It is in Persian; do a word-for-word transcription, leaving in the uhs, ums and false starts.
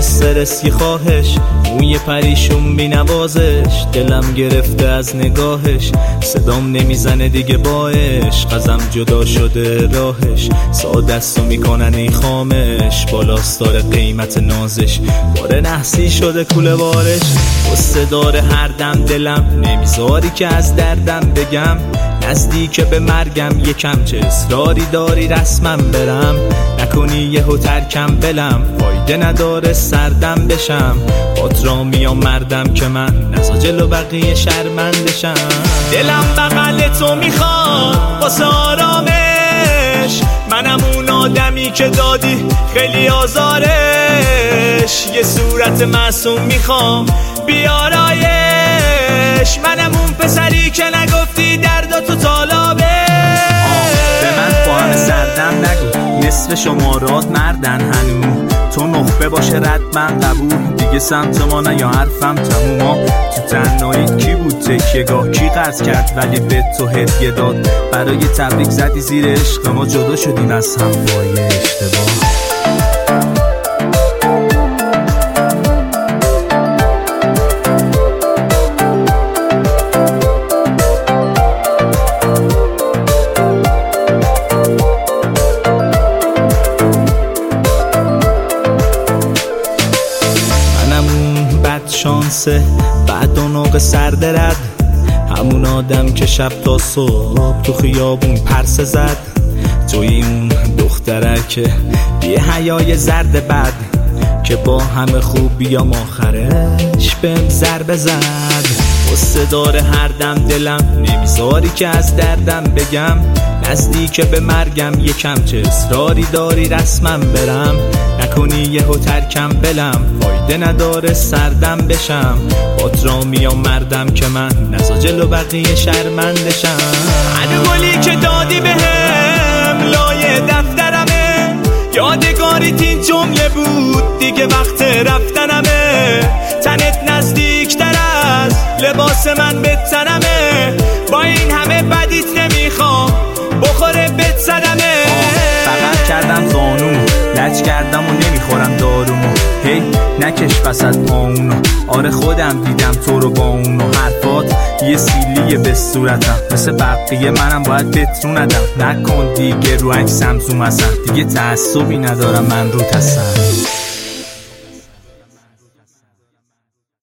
استرس یه خواهش، موی پریشون بی نوازش، دلم گرفته از نگاهش، صدام نمیزنه دیگه با عشق، ازم جدا شده راهش، سادستو میکنن این خامش، بالاست داره قیمت نازش، باره نحسی شده کوله بارش، قصه داره هر دم دلم، نمیذاری که از دردم بگم، نزدیک به مرگم یکم، چه اصراری داری رسمم برم، نکنی یهو ترکم بلم، فایده نداره سردم بشم، بات را میام مردم که من نزا جلو بقیه شرمندشم، دلم بغل تو میخواد واسه آرامش، منم اون آدمی که دادی خیلی آزارش، یه صورت معصوم میخوام بیارایش، منم اون پسری که نگفتی درد تو طالابه، به من فاهم سردم نگو، نصف شمارات مردن هنو، تو نخبه باشه رد من قبول، دیگه سمت ما نه یا حرفم تموما، تو تنهاییت کی بود تکیه‌گاه، کی قرض کرد ولی به تو هدیه داد، برای تبریک زدی زیر عشق ما، جدا شدیم از هم با یه اشتباه. شانسه بعد اونوق سرد رد، همون آدم که شب تا صبح تو خیابون پرسه زد، توی اون دخترکه بی حیای زرد بد، که با همه خوبیام آخرش بهم ضربه زد، قصه داره هر دم دلم، نمیذاری که از دردم بگم، نزدیک به مرگم یکم، چه اصراری داری رسمم برم، نکنی یهو ترکم بلم، فایده نداره سردم بشم، بات را میام مردم که من نزا جلو بقیه شرمندشم، هر گلی که دادی بهم لایه دفترمه، یادگاری تین جمله بود دیگه وقت رفتنمه، تنت نزدیکتر از لباس من به تنمه، با این همه بدیت نمیخوام بخوره بهت صدمه، فقط کردم زانومو لج کردم و نمیخورم دارومو، هی نکش وسط پاونو، آره خودم دیدم تو رو با اونو، حرفات یه سیلیه به صورتم، مثل بقیه منم باید بتروندم، نکن دیگه رو عکسم زوم اصلا، دیگه تعصبی ندارم من رو تصم.